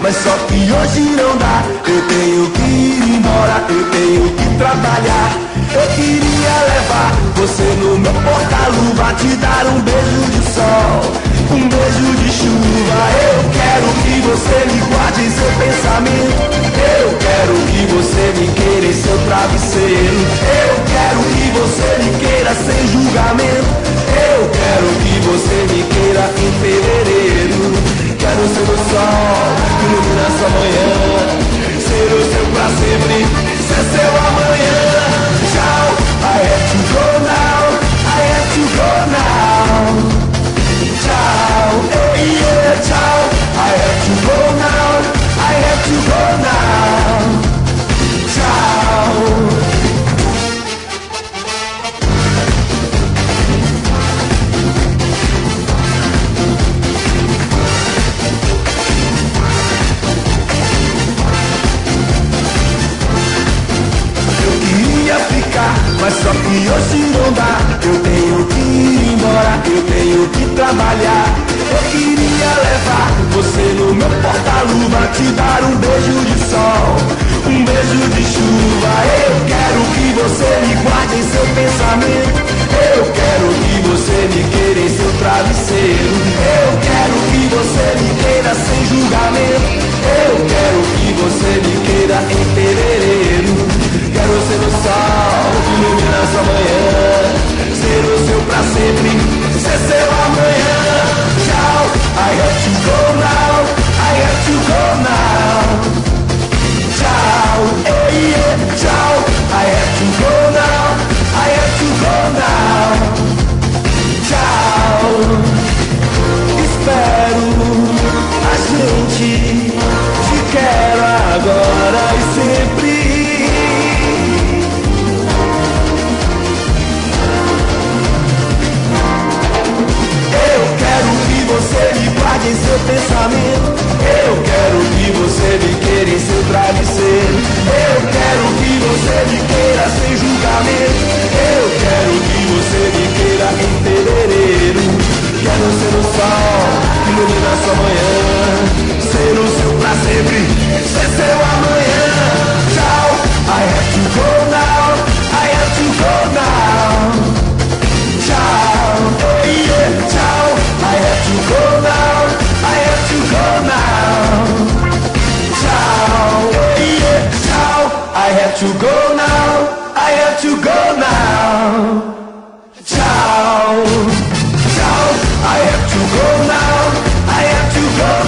mas só que hoje não dá. Eu tenho que ir embora, eu tenho que trabalhar. Eu queria levar você no meu porta-luva, te dar um beijo de sol, um beijo de chuva. Eu quero que você me guarde em seu pensamento. Eu quero que você me queira em seu travesseiro. Eu quero que você me queira sem julgamento. Eu quero que você me queira em fevereiro. Quero ser o sol que ilumina sua manhã, ser o seu pra sempre, ser seu amanhã. Tchau, I have to go now, I have to go now. Tchau, hey, yeah, tchau, I have to go now, I have to go now. Tchau. Mas só que hoje não dá. Eu tenho que ir embora, eu tenho que trabalhar. Eu queria levar você no meu porta-luva, te dar um beijo de sol, um beijo de chuva. Eu quero que você me guarde em seu pensamento. Eu quero que você me queira em seu travesseiro. Eu quero que você me queira sem julgamento. Eu quero que você me queira em fevereiro. Quero ser o sol que ilumina sua manhã, ser o seu pra sempre, ser seu amanhã. Tchau, I have to go now, I have to go now. Tchau, hey, yeah, tchau, I have to go now, I have to go now. Tchau, espero a gente, te quero agora e sempre. Você me guarde em seu pensamento. Eu quero que você me queira em seu travesseiro. Eu quero que você me queira sem julgamento. Eu quero que você me queira em fevereiro. Quero ser o sol que ilumina sua manhã, ser o seu pra sempre, ser seu amanhã. Tchau, I have to go now, I have to go now. Tchau, hey, yeah, tchau, I have to go now, I have to go now. Ciao, yeah, ciao, I have to go now, I have to go now. Ciao, ciao, I have to go now, I have to go